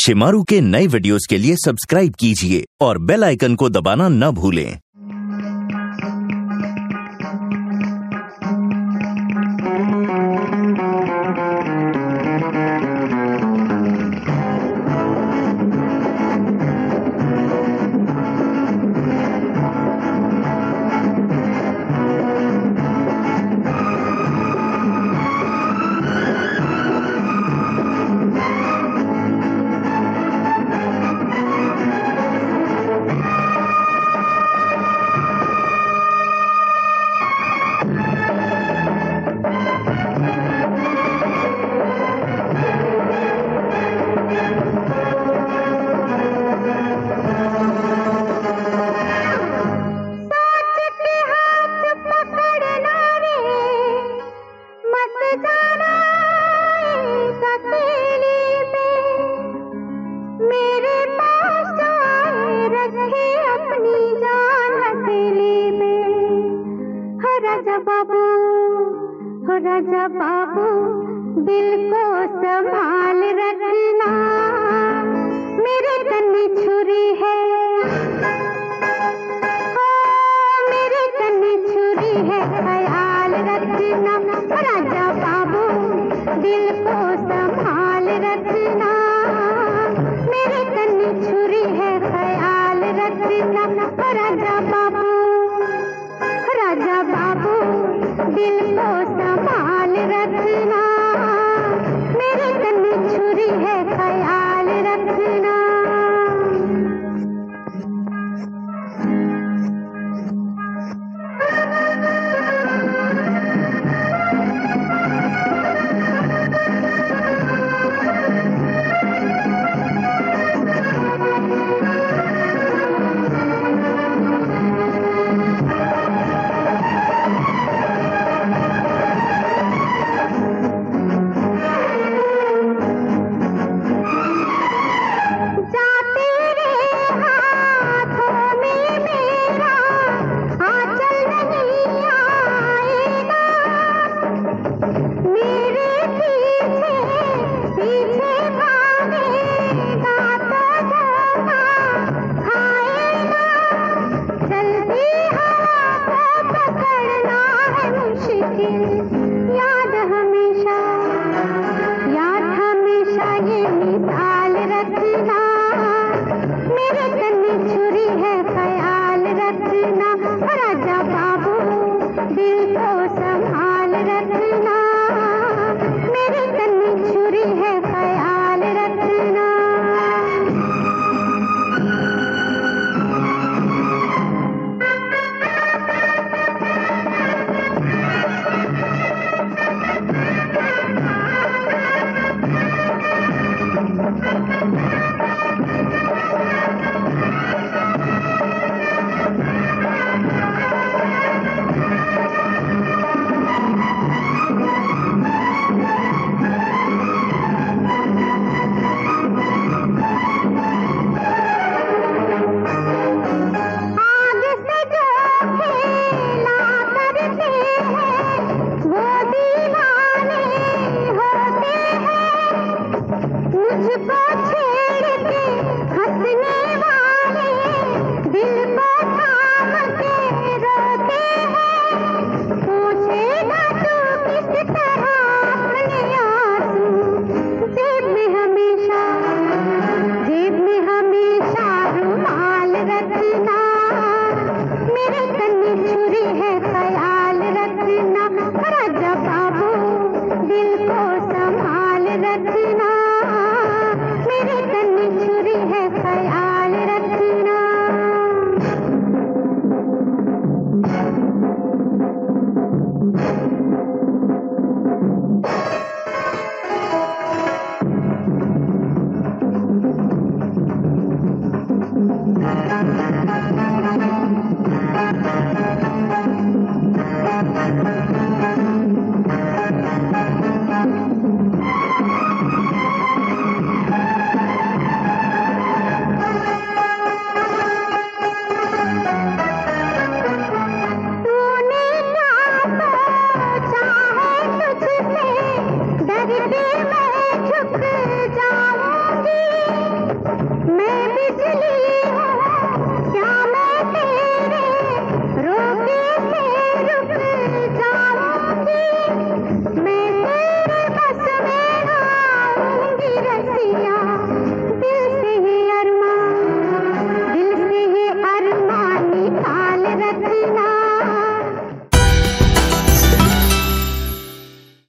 शिमारू के नए वीडियोस के लिए सब्सक्राइब कीजिए और बेल आइकन को दबाना न भूलें। राजा बाबू दिल को संभाल रखना, मेरे कन्नी छुरी है, मेरे कन्नी छुरी है, ख्याल रखना। राजा बाबू दिल को संभाल रखना, मेरे कन्नी छुरी है, ख्याल रखना। राजा बाबू दिल को संभाल रखना, मेरे कन्नी छुरी है, ख्याल रखना।